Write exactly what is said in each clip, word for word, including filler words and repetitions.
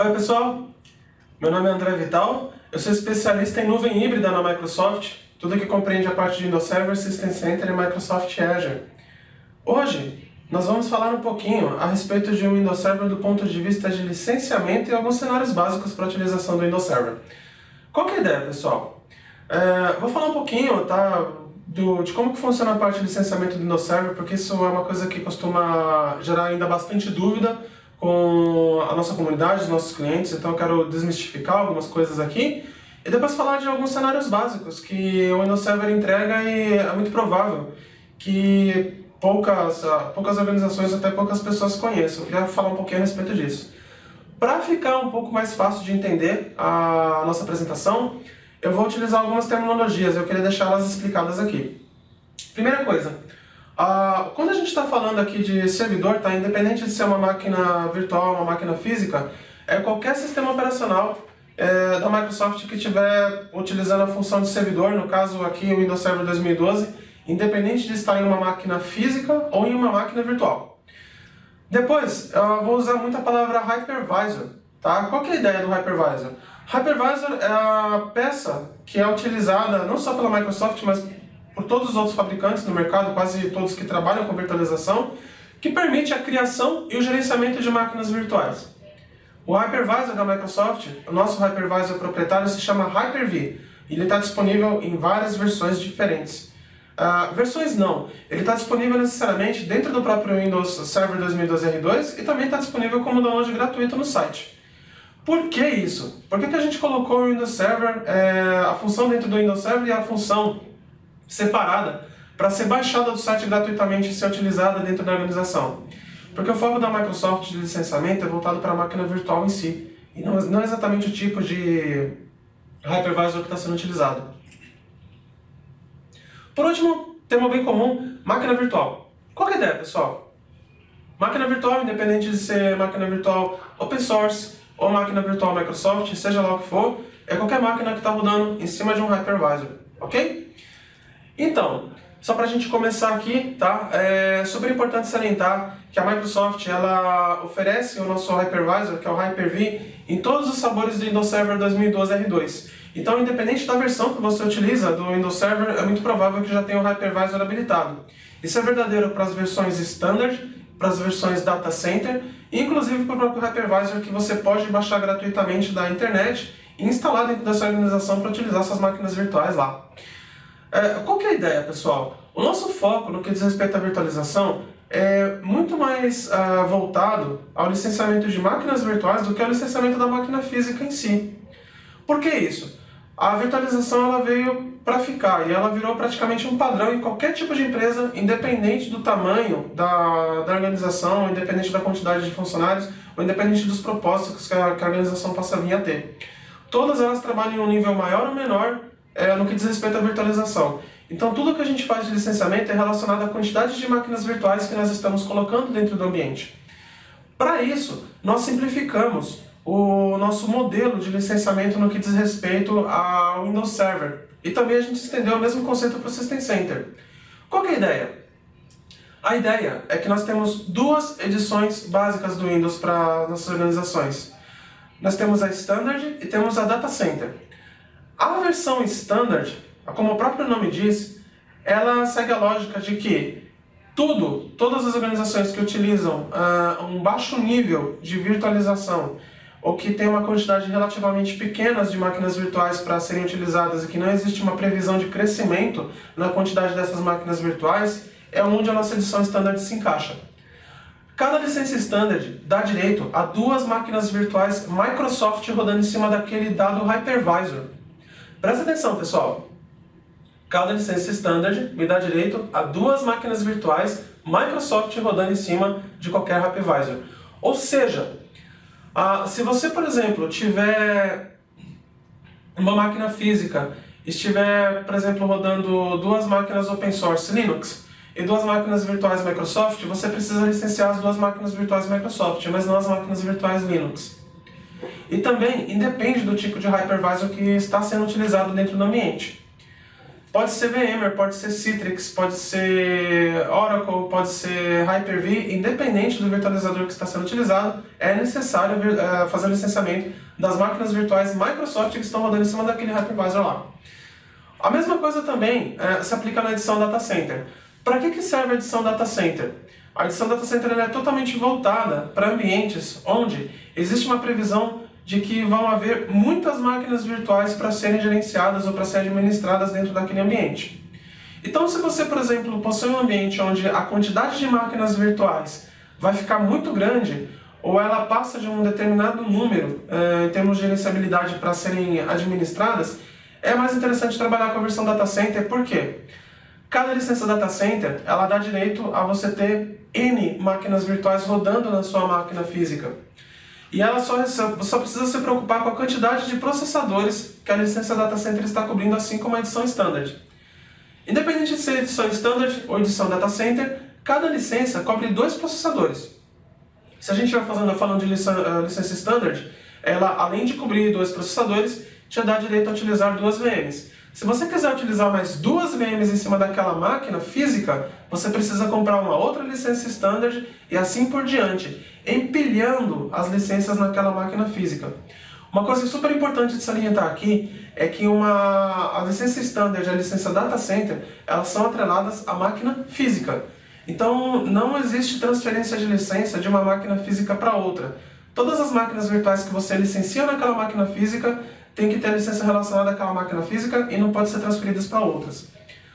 Oi pessoal, meu nome é André Vital, eu sou especialista em nuvem híbrida na Microsoft, tudo que compreende a parte de Windows Server, System Center e Microsoft Azure. Hoje, nós vamos falar um pouquinho a respeito de um Windows Server do ponto de vista de licenciamento e alguns cenários básicos para a utilização do Windows Server. Qual que é a ideia, pessoal? É, vou falar um pouquinho, tá, do, de como que funciona a parte de licenciamento do Windows Server, porque isso é uma coisa que costuma gerar ainda bastante dúvida com a nossa comunidade, os nossos clientes, então eu quero desmistificar algumas coisas aqui e depois falar de alguns cenários básicos que o Windows Server entrega e é muito provável que poucas, poucas organizações, até poucas pessoas conheçam. Eu queria falar um pouquinho a respeito disso. Para ficar um pouco mais fácil de entender a nossa apresentação, eu vou utilizar algumas terminologias, eu queria deixá-las explicadas aqui. Primeira coisa, Uh, quando a gente está falando aqui de servidor, tá, independente de ser uma máquina virtual ou uma máquina física, é qualquer sistema operacional é, da Microsoft que estiver utilizando a função de servidor, no caso aqui o Windows Server dois mil e doze, independente de estar em uma máquina física ou em uma máquina virtual. Depois, eu vou usar muito a palavra Hypervisor. Tá? Qual que é a ideia do Hypervisor? Hypervisor é a peça que é utilizada não só pela Microsoft, mas por todos os outros fabricantes no mercado, quase todos que trabalham com virtualização, que permite a criação e o gerenciamento de máquinas virtuais. O Hypervisor da Microsoft, o nosso Hypervisor proprietário, se chama Hyper-V. Ele está disponível em várias versões diferentes. Uh, versões não, ele está disponível necessariamente dentro do próprio Windows Server dois mil e doze R dois e também está disponível como download gratuito no site. Por que isso? Por que, que a gente colocou o Windows Server, é, a função dentro do Windows Server e a função separada para ser baixada do site gratuitamente e ser utilizada dentro da organização? Porque o foco da Microsoft de licenciamento é voltado para a máquina virtual em si, e não, não exatamente o tipo de Hypervisor que está sendo utilizado. Por último, tema bem comum, máquina virtual. Qual que é a ideia, pessoal? Máquina virtual, independente de ser máquina virtual open source ou máquina virtual Microsoft, seja lá o que for, é qualquer máquina que está rodando em cima de um Hypervisor, ok? Então, só para a gente começar aqui, tá? É super importante salientar que a Microsoft ela oferece o nosso Hypervisor, que é o Hyper-V, em todos os sabores do Windows Server dois mil e doze R dois. Então, independente da versão que você utiliza do Windows Server, é muito provável que já tenha o Hypervisor habilitado. Isso é verdadeiro para as versões Standard, para as versões Data Center, e inclusive para o próprio Hypervisor que você pode baixar gratuitamente da internet e instalar dentro da sua organização para utilizar suas máquinas virtuais lá. É, qual que é a ideia, pessoal? O nosso foco no que diz respeito à virtualização é muito mais uh, voltado ao licenciamento de máquinas virtuais do que ao licenciamento da máquina física em si. Por que isso? A virtualização ela veio para ficar e ela virou praticamente um padrão em qualquer tipo de empresa, independente do tamanho da, da organização, independente da quantidade de funcionários, ou independente dos propósitos que a, que a organização possa vir a ter. Todas elas trabalham em um nível maior ou menor É, no que diz respeito à virtualização. Então tudo que a gente faz de licenciamento é relacionado à quantidade de máquinas virtuais que nós estamos colocando dentro do ambiente. Para isso, nós simplificamos o nosso modelo de licenciamento no que diz respeito ao Windows Server. E também a gente estendeu o mesmo conceito para o System Center. Qual que é a ideia? A ideia é que nós temos duas edições básicas do Windows para nossas organizações. Nós temos a Standard e temos a Data Center. A versão Standard, como o próprio nome diz, ela segue a lógica de que tudo, todas as organizações que utilizam uh, um baixo nível de virtualização ou que tem uma quantidade relativamente pequena de máquinas virtuais para serem utilizadas e que não existe uma previsão de crescimento na quantidade dessas máquinas virtuais, é onde a nossa edição Standard se encaixa. Cada licença Standard dá direito a duas máquinas virtuais Microsoft rodando em cima daquele dado Hypervisor. Presta atenção, pessoal. Cada licença Standard me dá direito a duas máquinas virtuais Microsoft rodando em cima de qualquer Hypervisor. Ou seja, uh, se você, por exemplo, tiver uma máquina física, estiver, por exemplo, rodando duas máquinas open source Linux e duas máquinas virtuais Microsoft, você precisa licenciar as duas máquinas virtuais Microsoft, mas não as máquinas virtuais Linux. E também independe do tipo de Hypervisor que está sendo utilizado dentro do ambiente. Pode ser VMware, pode ser Citrix, pode ser Oracle, pode ser Hyper-V, independente do virtualizador que está sendo utilizado, é necessário uh, fazer o licenciamento das máquinas virtuais Microsoft que estão rodando em cima daquele hypervisor lá. A mesma coisa também uh, se aplica na edição Data Center. Para que, que serve a edição Data Center? A edição Data Center ela é totalmente voltada para ambientes onde existe uma previsão de que vão haver muitas máquinas virtuais para serem gerenciadas ou para serem administradas dentro daquele ambiente. Então, se você, por exemplo, possui um ambiente onde a quantidade de máquinas virtuais vai ficar muito grande, ou ela passa de um determinado número eh, em termos de gerenciabilidade para serem administradas, é mais interessante trabalhar com a versão Data Center. Por quê? Cada licença Data Center ela dá direito a você ter N máquinas virtuais rodando na sua máquina física. E ela só, só precisa se preocupar com a quantidade de processadores que a licença Data Center está cobrindo, assim como a edição Standard. Independente de ser edição Standard ou edição Data Center, cada licença cobre dois processadores. Se a gente estiver fazendo, falando de licença, licença Standard, ela, além de cobrir dois processadores, te dá direito a utilizar duas V Ms. Se você quiser utilizar mais duas V Ms em cima daquela máquina física, você precisa comprar uma outra licença Standard e assim por diante, empilhando as licenças naquela máquina física. Uma coisa super importante de salientar aqui é que uma, a licença Standard e a licença Data Center, elas são atreladas à máquina física. Então não existe transferência de licença de uma máquina física para outra. Todas as máquinas virtuais que você licencia naquela máquina física tem que ter a licença relacionada àquela máquina física e não pode ser transferidas para outras.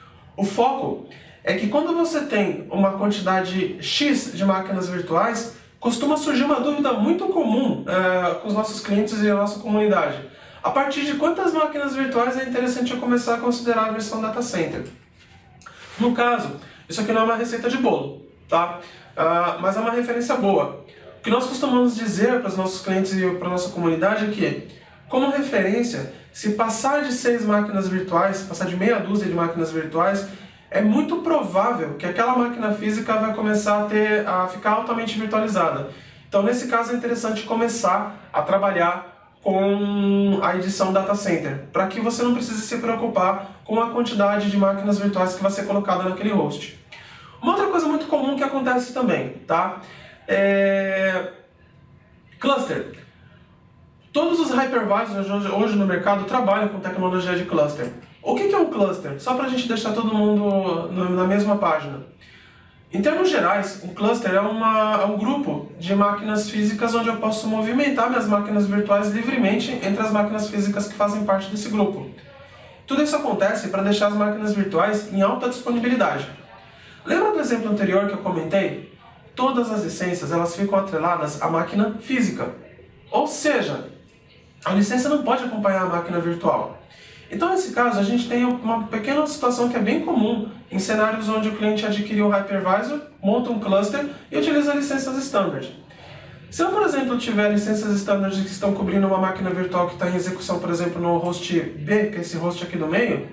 O foco é que quando você tem uma quantidade X de máquinas virtuais, costuma surgir uma dúvida muito comum é, com os nossos clientes e a nossa comunidade. A partir de quantas máquinas virtuais é interessante eu começar a considerar a versão Data Center? No caso, isso aqui não é uma receita de bolo, tá? Uh, mas é uma referência boa. O que nós costumamos dizer para os nossos clientes e para a nossa comunidade é que, como referência, se passar de seis máquinas virtuais, passar de meia dúzia de máquinas virtuais, é muito provável que aquela máquina física vai começar a, ter, a ficar altamente virtualizada. Então, nesse caso, é interessante começar a trabalhar com a edição Data Center, para que você não precise se preocupar com a quantidade de máquinas virtuais que vai ser colocada naquele host. Uma outra coisa muito comum que acontece também, tá? É... Cluster. Todos os hypervisors hoje, hoje no mercado trabalham com tecnologia de cluster. O que é um cluster? Só para a gente deixar todo mundo na mesma página. Em termos gerais, um cluster é, uma, é um grupo de máquinas físicas onde eu posso movimentar minhas máquinas virtuais livremente entre as máquinas físicas que fazem parte desse grupo. Tudo isso acontece para deixar as máquinas virtuais em alta disponibilidade. Lembra do exemplo anterior que eu comentei? Todas as licenças elas ficam atreladas à máquina física. Ou seja, a licença não pode acompanhar a máquina virtual. Então, nesse caso, a gente tem uma pequena situação que é bem comum em cenários onde o cliente adquire um hypervisor, monta um cluster e utiliza licenças standard. Se eu, por exemplo, tiver licenças standard que estão cobrindo uma máquina virtual que está em execução, por exemplo, no host B, que é esse host aqui no meio,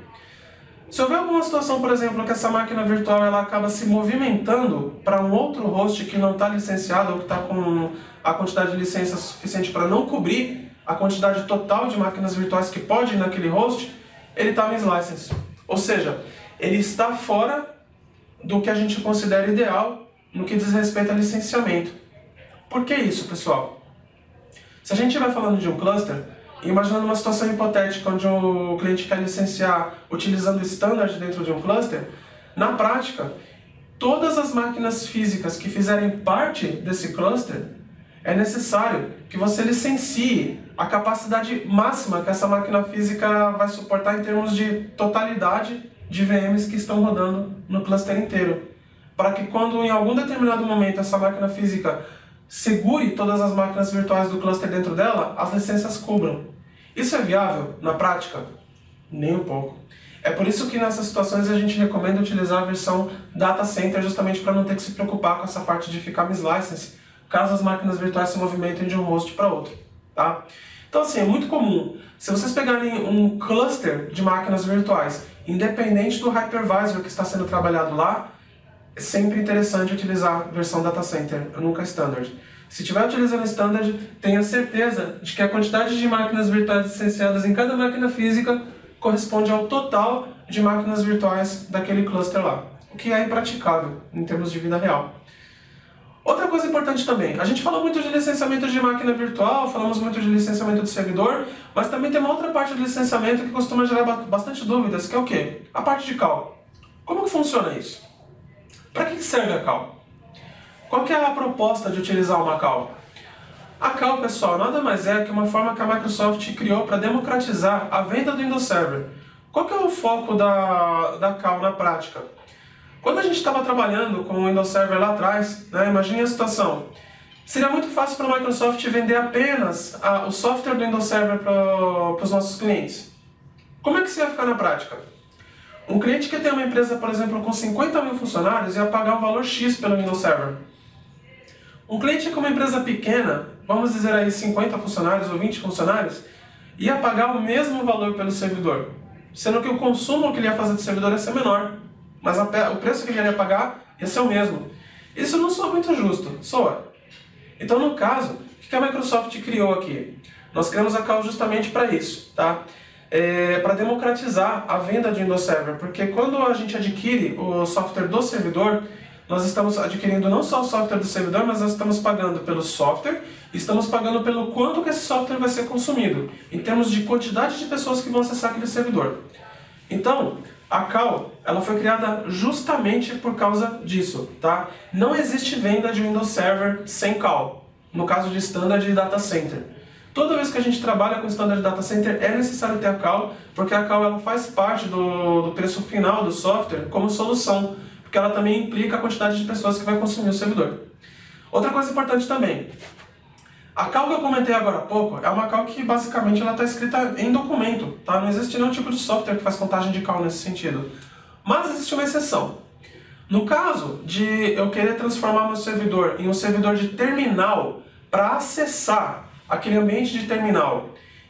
se houver alguma situação, por exemplo, que essa máquina virtual ela acaba se movimentando para um outro host que não está licenciado ou que está com a quantidade de licença suficiente para não cobrir a quantidade total de máquinas virtuais que pode ir naquele host, ele está mislicensed. Ou seja, ele está fora do que a gente considera ideal no que diz respeito a licenciamento. Por que isso, pessoal? Se a gente estiver falando de um cluster, imaginando uma situação hipotética onde o cliente quer licenciar utilizando o standard dentro de um cluster, na prática, todas as máquinas físicas que fizerem parte desse cluster, é necessário que você licencie a capacidade máxima que essa máquina física vai suportar em termos de totalidade de V Ms que estão rodando no cluster inteiro. Para que quando em algum determinado momento essa máquina física segure todas as máquinas virtuais do cluster dentro dela, as licenças cubram. Isso é viável na prática? Nem um pouco. É por isso que nessas situações a gente recomenda utilizar a versão Data Center justamente para não ter que se preocupar com essa parte de ficar mislicensed, caso as máquinas virtuais se movimentem de um host para outro. Tá? Então assim, é muito comum. Se vocês pegarem um cluster de máquinas virtuais, independente do hypervisor que está sendo trabalhado lá, é sempre interessante utilizar a versão Data Center, nunca Standard. Se estiver utilizando Standard, tenha certeza de que a quantidade de máquinas virtuais licenciadas em cada máquina física corresponde ao total de máquinas virtuais daquele cluster lá, o que é impraticável em termos de vida real. Outra coisa importante também, a gente falou muito de licenciamento de máquina virtual, falamos muito de licenciamento de servidor, mas também tem uma outra parte do licenciamento que costuma gerar bastante dúvidas, que é o quê? A parte de cal. Como que funciona isso? Para que serve a cal? Qual que é a proposta de utilizar uma cal? A cal, pessoal, nada mais é que uma forma que a Microsoft criou para democratizar a venda do Windows Server. Qual que é o foco da, da cal na prática? Quando a gente estava trabalhando com o Windows Server lá atrás, né, imagine a situação. Seria muito fácil para a Microsoft vender apenas a, o software do Windows Server para os nossos clientes. Como é que isso ia ficar na prática? Um cliente que tem uma empresa, por exemplo, com cinquenta mil funcionários ia pagar um valor X pelo Windows Server. Um cliente com uma empresa pequena, vamos dizer aí cinquenta funcionários ou vinte funcionários, ia pagar o mesmo valor pelo servidor, sendo que o consumo que ele ia fazer do servidor ia ser menor, mas a, o preço que ele ia pagar ia ser o mesmo. Isso não soa muito justo, soa. Então, no caso, o que a Microsoft criou aqui? Nós criamos a cal justamente para isso, tá? É, para democratizar a venda de Windows Server, porque quando a gente adquire o software do servidor, nós estamos adquirindo não só o software do servidor, mas nós estamos pagando pelo software e estamos pagando pelo quanto que esse software vai ser consumido, em termos de quantidade de pessoas que vão acessar aquele servidor. Então, a cal, ela foi criada justamente por causa disso, tá? Não existe venda de Windows Server sem cal, no caso de Standard e Data Center. Toda vez que a gente trabalha com Standard Data Center é necessário ter a cal, porque a cal ela faz parte do, do preço final do software como solução, porque ela também implica a quantidade de pessoas que vai consumir o servidor. Outra coisa importante também, a cal que eu comentei agora há pouco é uma cal que basicamente ela está escrita em documento, tá? Não existe nenhum tipo de software que faz contagem de cal nesse sentido. Mas existe uma exceção. No caso de eu querer transformar meu servidor em um servidor de terminal para acessar aquele ambiente de terminal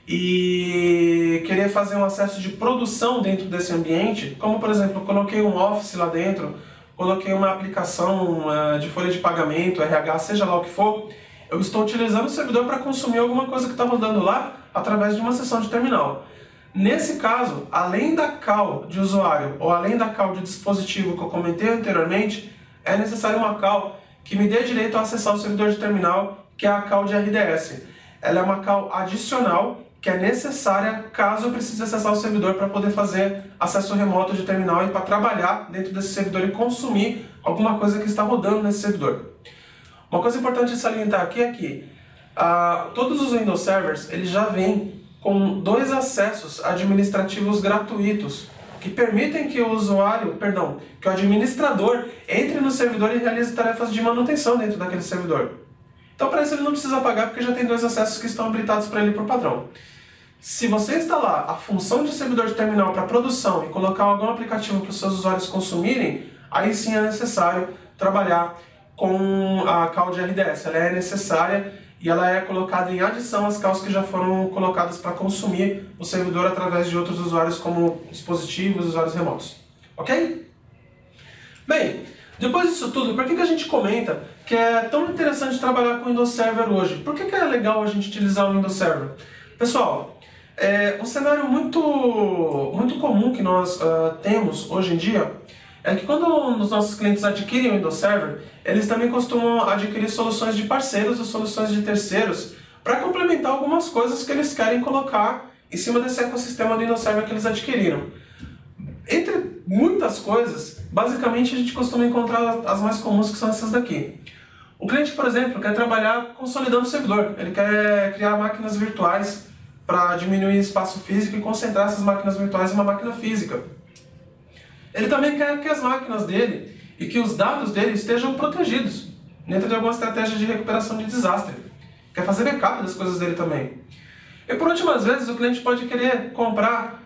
e querer fazer um acesso de produção dentro desse ambiente, como por exemplo, eu coloquei um Office lá dentro, coloquei uma aplicação uh, de folha de pagamento, R H, seja lá o que for, eu estou utilizando o servidor para consumir alguma coisa que está rodando lá através de uma sessão de terminal. Nesse caso, além da cal de usuário ou além da cal de dispositivo que eu comentei anteriormente, é necessário uma cal que me dê direito a acessar o servidor de terminal, que é a cal de R D S. Ela é uma cal adicional que é necessária caso eu precise acessar o servidor para poder fazer acesso remoto de terminal e para trabalhar dentro desse servidor e consumir alguma coisa que está rodando nesse servidor. Uma coisa importante de salientar aqui é que uh, todos os Windows Servers eles já vêm com dois acessos administrativos gratuitos que permitem que o usuário, perdão, que o administrador entre no servidor e realize tarefas de manutenção dentro daquele servidor. Então, para isso ele não precisa pagar porque já tem dois acessos que estão habilitados para ele por padrão. Se você instalar a função de servidor de terminal para produção e colocar algum aplicativo para os seus usuários consumirem, aí sim é necessário trabalhar com a cal de R D S. Ela é necessária e ela é colocada em adição às cals que já foram colocadas para consumir o servidor através de outros usuários como dispositivos, usuários remotos. Ok? Bem, depois disso tudo, por que que a gente comenta que é tão interessante trabalhar com o Windows Server hoje? Por que que é legal a gente utilizar o Windows Server? Pessoal, é um cenário muito, muito comum que nós uh, temos hoje em dia é que quando os nossos clientes adquirem o Windows Server, eles também costumam adquirir soluções de parceiros ou soluções de terceiros para complementar algumas coisas que eles querem colocar em cima desse ecossistema do Windows Server que eles adquiriram. Entre muitas coisas, basicamente a gente costuma encontrar as mais comuns, que são essas daqui. O cliente, por exemplo, quer trabalhar consolidando o servidor. Ele quer criar máquinas virtuais para diminuir espaço físico e concentrar essas máquinas virtuais em uma máquina física. Ele também quer que as máquinas dele e que os dados dele estejam protegidos dentro de alguma estratégia de recuperação de desastre. Quer fazer backup das coisas dele também. E por últimas vezes, o cliente pode querer comprar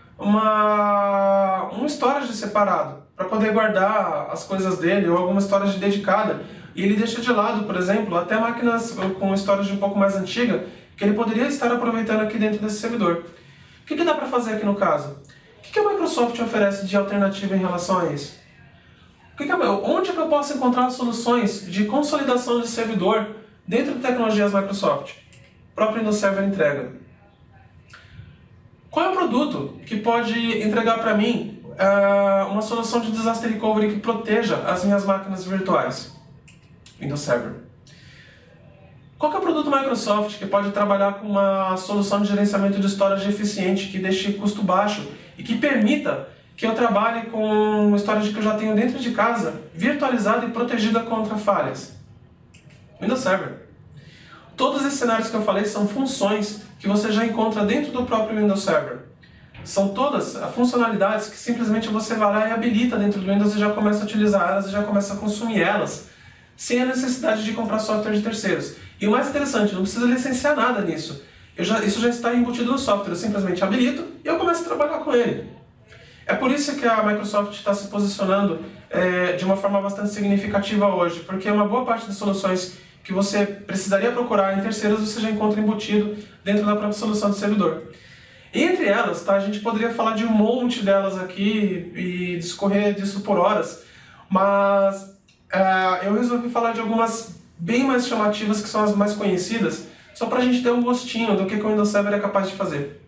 uma, um storage separado para poder guardar as coisas dele ou alguma storage dedicada. E ele deixa de lado, por exemplo, até máquinas com storage um pouco mais antiga que ele poderia estar aproveitando aqui dentro desse servidor. O que, que dá para fazer aqui no caso? O que, que a Microsoft oferece de alternativa em relação a isso? O que que a, onde é que eu posso encontrar soluções de consolidação de servidor dentro de tecnologias Microsoft? O próprio Windows Server entrega. Qual é o produto que pode entregar para mim uh, uma solução de Disaster Recovery que proteja as minhas máquinas virtuais? Windows Server. Qual que é o produto Microsoft que pode trabalhar com uma solução de gerenciamento de storage eficiente, que deixe custo baixo e que permita que eu trabalhe com storage que eu já tenho dentro de casa, virtualizada e protegida contra falhas? Windows Server. Todos esses cenários que eu falei são funções que você já encontra dentro do próprio Windows Server. São todas funcionalidades que simplesmente você vai lá e habilita dentro do Windows e já começa a utilizar elas e já começa a consumir elas, sem a necessidade de comprar software de terceiros. E o mais interessante, não precisa licenciar nada nisso. Eu já, isso já está embutido no software, eu simplesmente habilito e eu começo a trabalhar com ele. É por isso que a Microsoft está se posicionando é, de uma forma bastante significativa hoje, porque uma boa parte das soluções que você precisaria procurar em terceiros você já encontra embutido dentro da própria solução do servidor. E entre elas, tá, a gente poderia falar de um monte delas aqui e discorrer disso por horas, mas uh, eu resolvi falar de algumas bem mais chamativas, que são as mais conhecidas, só para a gente ter um gostinho do que o Windows Server é capaz de fazer.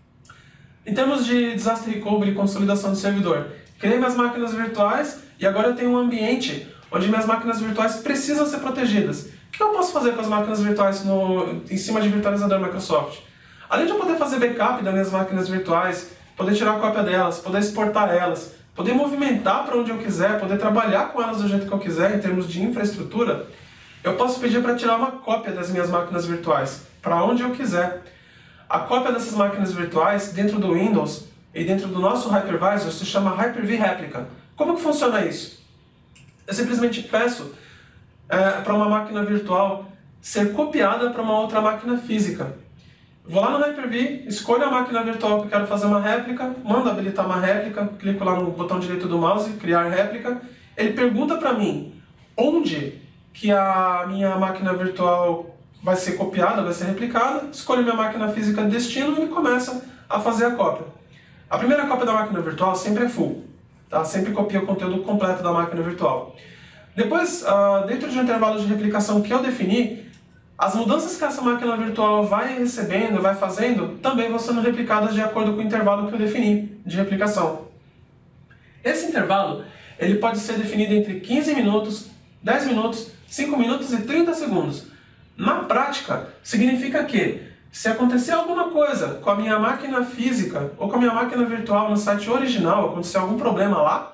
Em termos de Disaster Recovery e consolidação do servidor, criei minhas máquinas virtuais e agora eu tenho um ambiente onde minhas máquinas virtuais precisam ser protegidas. O que eu posso fazer com as máquinas virtuais no, em cima de virtualizador Microsoft? Além de eu poder fazer backup das minhas máquinas virtuais, poder tirar cópia delas, poder exportar elas, poder movimentar para onde eu quiser, poder trabalhar com elas do jeito que eu quiser em termos de infraestrutura, eu posso pedir para tirar uma cópia das minhas máquinas virtuais, para onde eu quiser. A cópia dessas máquinas virtuais, dentro do Windows e dentro do nosso Hypervisor, se chama Hyper-V Replica. Como que funciona isso? Eu simplesmente peço é, para uma máquina virtual ser copiada para uma outra máquina física. Vou lá no Hyper-V, escolho a máquina virtual que eu quero fazer uma réplica, mando habilitar uma réplica, clico lá no botão direito do mouse, criar réplica. Ele pergunta para mim onde que a minha máquina virtual vai ser copiada, vai ser replicada, escolho minha máquina física de destino e ele começa a fazer a cópia. A primeira cópia da máquina virtual sempre é full, tá? Sempre copia o conteúdo completo da máquina virtual. Depois, dentro de um intervalo de replicação que eu defini, as mudanças que essa máquina virtual vai recebendo, vai fazendo, também vão sendo replicadas de acordo com o intervalo que eu defini de replicação. Esse intervalo ele pode ser definido entre quinze minutos, dez minutos, cinco minutos e trinta segundos. Na prática, significa que, se acontecer alguma coisa com a minha máquina física ou com a minha máquina virtual no site original, acontecer algum problema lá,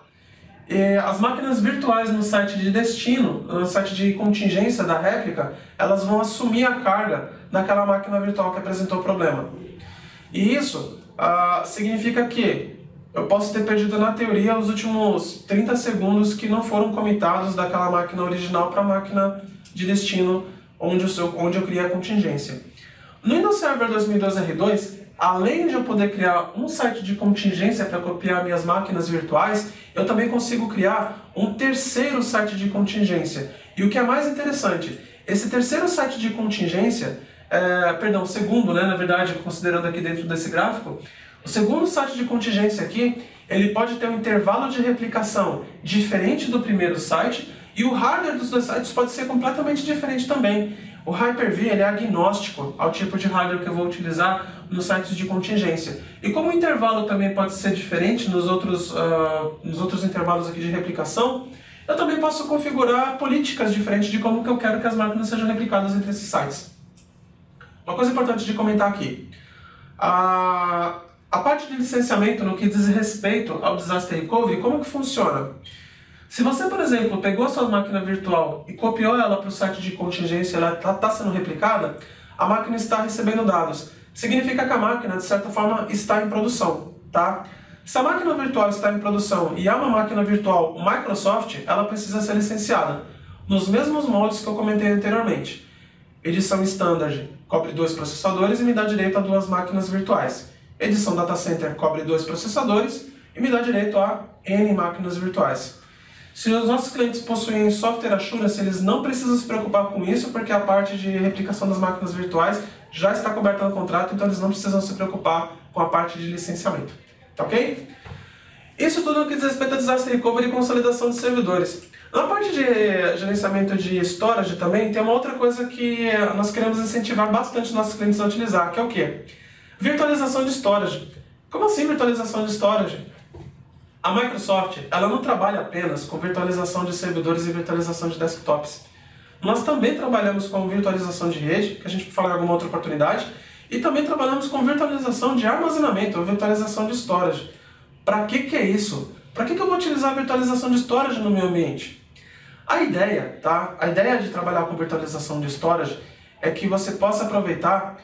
as máquinas virtuais no site de destino, no site de contingência da réplica, elas vão assumir a carga daquela máquina virtual que apresentou o problema. E isso uh, significa que eu posso ter perdido, na teoria, os últimos trinta segundos que não foram comitados daquela máquina original para a máquina de destino onde eu, onde eu criei a contingência. No Windows Server dois mil e doze R dois, além de eu poder criar um site de contingência para copiar minhas máquinas virtuais, eu também consigo criar um terceiro site de contingência. E o que é mais interessante, esse terceiro site de contingência, é, perdão, segundo, né, na verdade, considerando aqui dentro desse gráfico, o segundo site de contingência aqui, ele pode ter um intervalo de replicação diferente do primeiro site, e o hardware dos dois sites pode ser completamente diferente também. O Hyper-V ele é agnóstico ao tipo de hardware que eu vou utilizar nos sites de contingência. E como o intervalo também pode ser diferente nos outros, uh, nos outros intervalos aqui de replicação, eu também posso configurar políticas diferentes de como que eu quero que as máquinas sejam replicadas entre esses sites. Uma coisa importante de comentar aqui. A, a parte de licenciamento no que diz respeito ao Disaster Recovery, como que funciona? Se você, por exemplo, pegou a sua máquina virtual e copiou ela para o site de contingência, ela está tá sendo replicada, a máquina está recebendo dados. Significa que a máquina, de certa forma, está em produção, tá? Se a máquina virtual está em produção e é uma máquina virtual Microsoft, ela precisa ser licenciada, nos mesmos moldes que eu comentei anteriormente. Edição Standard cobre dois processadores e me dá direito a duas máquinas virtuais. Edição Data Center cobre dois processadores e me dá direito a N máquinas virtuais. Se os nossos clientes possuem software Assurance, eles não precisam se preocupar com isso, porque a parte de replicação das máquinas virtuais já está coberta no contrato, então eles não precisam se preocupar com a parte de licenciamento. Tá ok? Isso tudo no que diz respeito a Disaster Recovery e consolidação de servidores. Na parte de gerenciamento de storage também, tem uma outra coisa que nós queremos incentivar bastante nossos clientes a utilizar, que é o quê? Virtualização de storage. Como assim virtualização de storage? A Microsoft, ela não trabalha apenas com virtualização de servidores e virtualização de desktops. Nós também trabalhamos com virtualização de rede, que a gente vai falar em alguma outra oportunidade, e também trabalhamos com virtualização de armazenamento, ou virtualização de storage. Para que que é isso? Para que que eu vou utilizar a virtualização de storage no meu ambiente? A ideia, tá? A ideia de trabalhar com virtualização de storage é que você possa aproveitar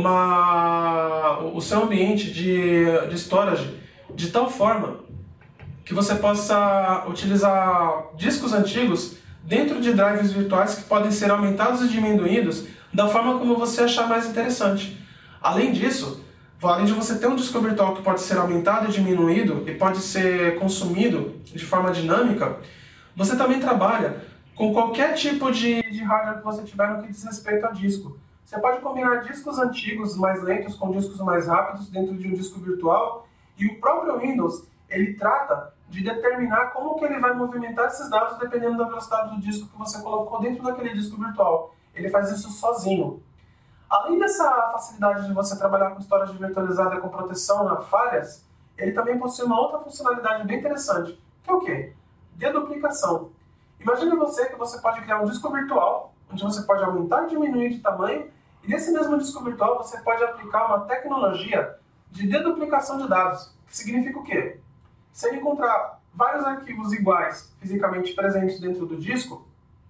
uma, o seu ambiente de, de storage de tal forma que você possa utilizar discos antigos dentro de drives virtuais que podem ser aumentados e diminuídos da forma como você achar mais interessante. Além disso, além de você ter um disco virtual que pode ser aumentado e diminuído e pode ser consumido de forma dinâmica, você também trabalha com qualquer tipo de, de hardware que você tiver no que diz respeito a disco. Você pode combinar discos antigos mais lentos com discos mais rápidos dentro de um disco virtual, e o próprio Windows ele trata de determinar como que ele vai movimentar esses dados dependendo da velocidade do disco que você colocou dentro daquele disco virtual. Ele faz isso sozinho. Além dessa facilidade de você trabalhar com storage virtualizada com proteção a falhas, ele também possui uma outra funcionalidade bem interessante, que é o quê? Deduplicação. Imagine você que você pode criar um disco virtual, onde você pode aumentar e diminuir de tamanho, e nesse mesmo disco virtual você pode aplicar uma tecnologia de deduplicação de dados, que significa o quê? Se ele encontrar vários arquivos iguais fisicamente presentes dentro do disco,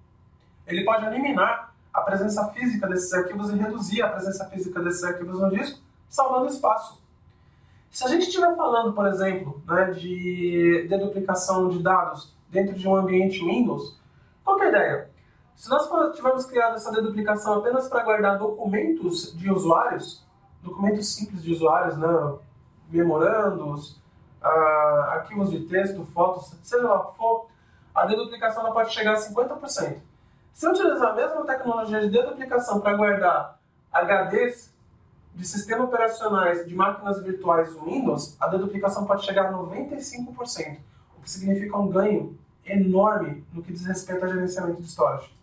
ele pode eliminar a presença física desses arquivos e reduzir a presença física desses arquivos no disco, salvando espaço. Se a gente estiver falando, por exemplo, né, de deduplicação de dados dentro de um ambiente Windows, qual que é a ideia? Se nós tivermos criado essa deduplicação apenas para guardar documentos de usuários, documentos simples de usuários, né, memorandos, ah, arquivos de texto, fotos, seja lá o que for, a deduplicação ela pode chegar a cinquenta por cento. Se eu utilizar a mesma tecnologia de deduplicação para guardar H Ds de sistemas operacionais de máquinas virtuais Windows, a deduplicação pode chegar a noventa e cinco por cento, o que significa um ganho enorme no que diz respeito ao gerenciamento de storage.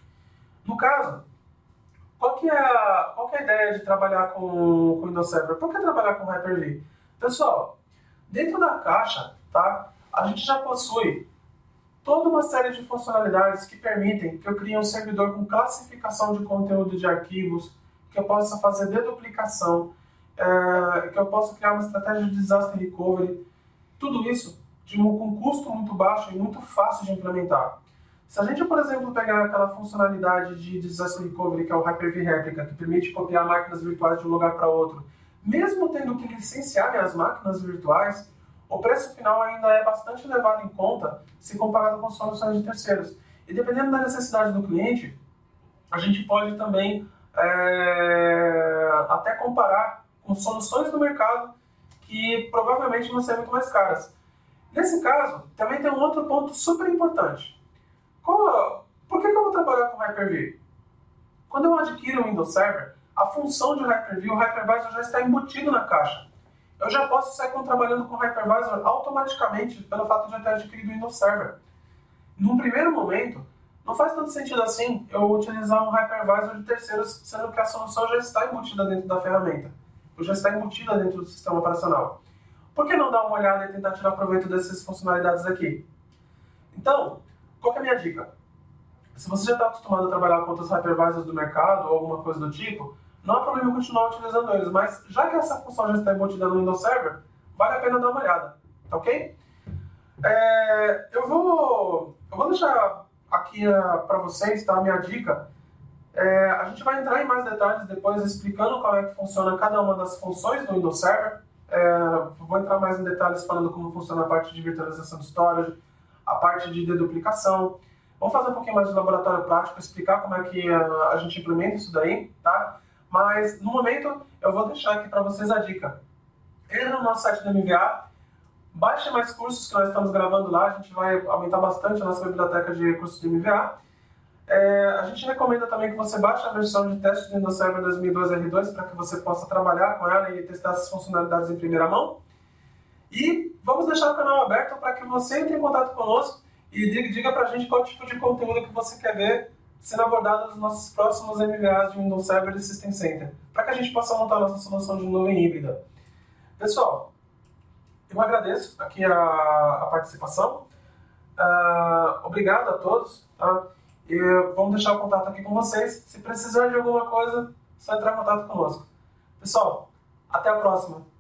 No caso, qual que é a, qual que é a ideia de trabalhar com o Windows Server? Por que trabalhar com Hyper-V? Pessoal, dentro da caixa, tá, a gente já possui toda uma série de funcionalidades que permitem que eu crie um servidor com classificação de conteúdo de arquivos, que eu possa fazer deduplicação, é, que eu possa criar uma estratégia de disaster recovery, tudo isso de um, com custo muito baixo e muito fácil de implementar. Se a gente, por exemplo, pegar aquela funcionalidade de disaster recovery, que é o Hyper-V Replica, que permite copiar máquinas virtuais de um lugar para outro, mesmo tendo que licenciar as máquinas virtuais, o preço final ainda é bastante levado em conta se comparado com soluções de terceiros. E dependendo da necessidade do cliente, a gente pode também é, até comparar com soluções do mercado que provavelmente vão ser muito mais caras. Nesse caso, também tem um outro ponto super importante. Qual, por que, que eu vou trabalhar com Hyper-V? Quando eu adquiro o Windows Server, a função de Hyper-V, o Hypervisor já está embutido na caixa. Eu já posso sair trabalhando com o Hypervisor automaticamente pelo fato de eu ter adquirido o Windows Server. Num primeiro momento, não faz tanto sentido assim eu utilizar um Hypervisor de terceiros, sendo que a solução já está embutida dentro da ferramenta, ou já está embutida dentro do sistema operacional. Por que não dar uma olhada e tentar tirar proveito dessas funcionalidades aqui? Então, qual que é a minha dica? Se você já está acostumado a trabalhar com outros Hypervisors do mercado ou alguma coisa do tipo, não há problema continuar utilizando eles, mas já que essa função já está embutida no Windows Server, vale a pena dar uma olhada, tá ok? É, eu, vou, eu vou deixar aqui uh, para vocês, tá, a minha dica. É, a gente vai entrar em mais detalhes depois explicando como é que funciona cada uma das funções do Windows Server. É, vou entrar mais em detalhes falando como funciona a parte de virtualização de storage, a parte de deduplicação. Vamos fazer um pouquinho mais de laboratório prático, explicar como é que uh, a gente implementa isso daí, tá? Mas, no momento, eu vou deixar aqui para vocês a dica. Entre no nosso site do M V A, baixe mais cursos que nós estamos gravando lá, a gente vai aumentar bastante a nossa biblioteca de cursos de M V A. É, a gente recomenda também que você baixe a versão de teste do Windows Server dois mil e dois R dois para que você possa trabalhar com ela e testar essas funcionalidades em primeira mão. E vamos deixar o canal aberto para que você entre em contato conosco e diga, diga para a gente qual tipo de conteúdo que você quer ver sendo abordado nos nossos próximos M V As de Windows Server e System Center, para que a gente possa montar a nossa solução de nuvem híbrida. Pessoal, eu agradeço aqui a, a participação. Uh, obrigado a todos. Tá? E vamos deixar o contato aqui com vocês. Se precisar de alguma coisa, é só entrar em contato conosco. Pessoal, até a próxima.